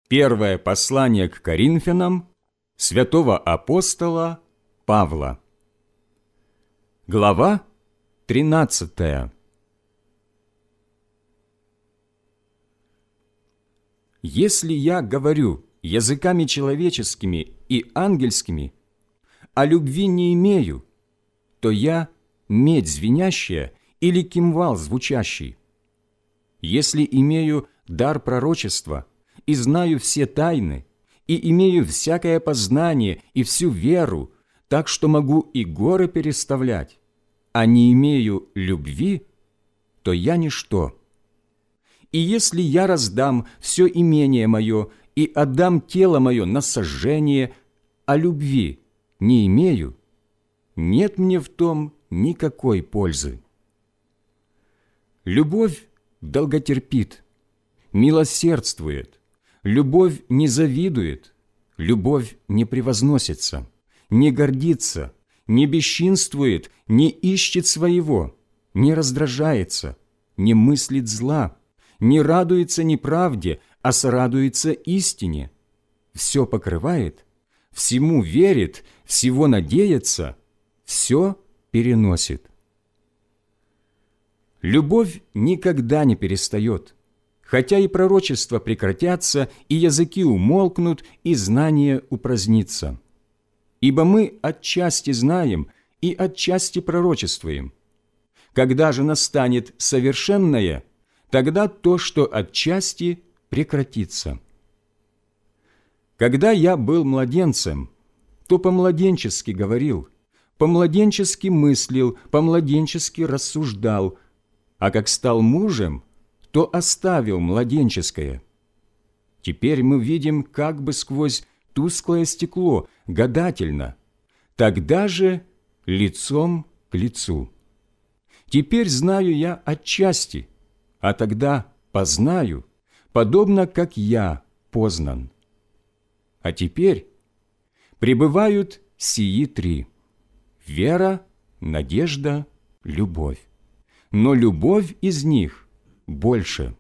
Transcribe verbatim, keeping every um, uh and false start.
Первое послание к Коринфянам святого апостола Павла. Глава тринадцатая. Если я говорю языками человеческими и ангельскими, а любви не имею, то я медь звенящая или кимвал звучащий. Если имею дар пророчества и знаю все тайны, и имею всякое познание и всю веру, так что могу и горы переставлять, а не имею любви, то я ничто. И если я раздам все имение мое и отдам тело мое на сожжение, а любви не имею, нет мне в том никакой пользы. Любовь долготерпит, милосердствует, любовь не завидует, любовь не превозносится, не гордится, не бесчинствует, не ищет своего, не раздражается, не мыслит зла, не радуется неправде, а сорадуется истине, все покрывает, всему верит, всего надеется, все переносит. Любовь никогда не перестает, хотя и пророчества прекратятся, и языки умолкнут, и знание упразднится. Ибо мы отчасти знаем и отчасти пророчествуем. Когда же настанет совершенное, тогда то, что отчасти, прекратится. Когда я был младенцем, то по-младенчески говорил, по-младенчески мыслил, по-младенчески рассуждал, а как стал мужем, то оставил младенческое. Теперь мы видим как бы сквозь тусклое стекло, гадательно, тогда же лицом к лицу. Теперь знаю я отчасти, а тогда познаю, подобно как я познан. А теперь пребывают сии три – вера, надежда, любовь. Но любовь из них больше.